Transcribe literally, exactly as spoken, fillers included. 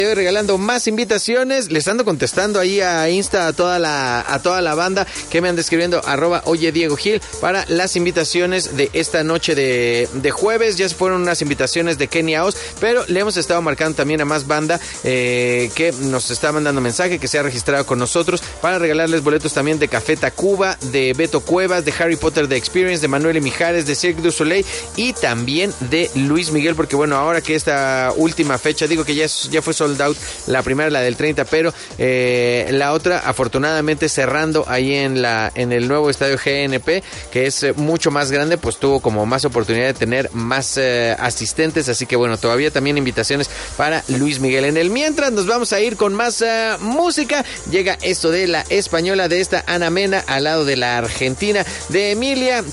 Estoy regalando más invitaciones. Les ando contestando ahí a Insta a toda la, a toda la banda que me anda escribiendo arroba oye Diego Gil para las invitaciones de esta noche de, de jueves. Ya se fueron unas invitaciones de Kenia Oz, pero le hemos estado marcando también a más banda eh, que nos está mandando mensaje, que se ha registrado con nosotros para regalarles boletos también de Café Tacuba, de Beto Cuevas, de Harry Potter The Experience, de Manuel y Mijares, de Cirque du Soleil y también de Luis Miguel, porque bueno, ahora que esta última fecha, digo que ya, es, ya fue sold out, la primera, la del treinta, pero eh, la otra afortunadamente cerrando ahí en la en el nuevo estadio G N P, que es eh, mucho más grande, pues tuvo como más oportunidad de tener más eh, asistentes, así que bueno, todavía también invitaciones para Luis Miguel. En el mientras nos vamos a ir con más uh, música. Llega esto de la española, de esta Ana Mena, al lado de la argentina de Emilia.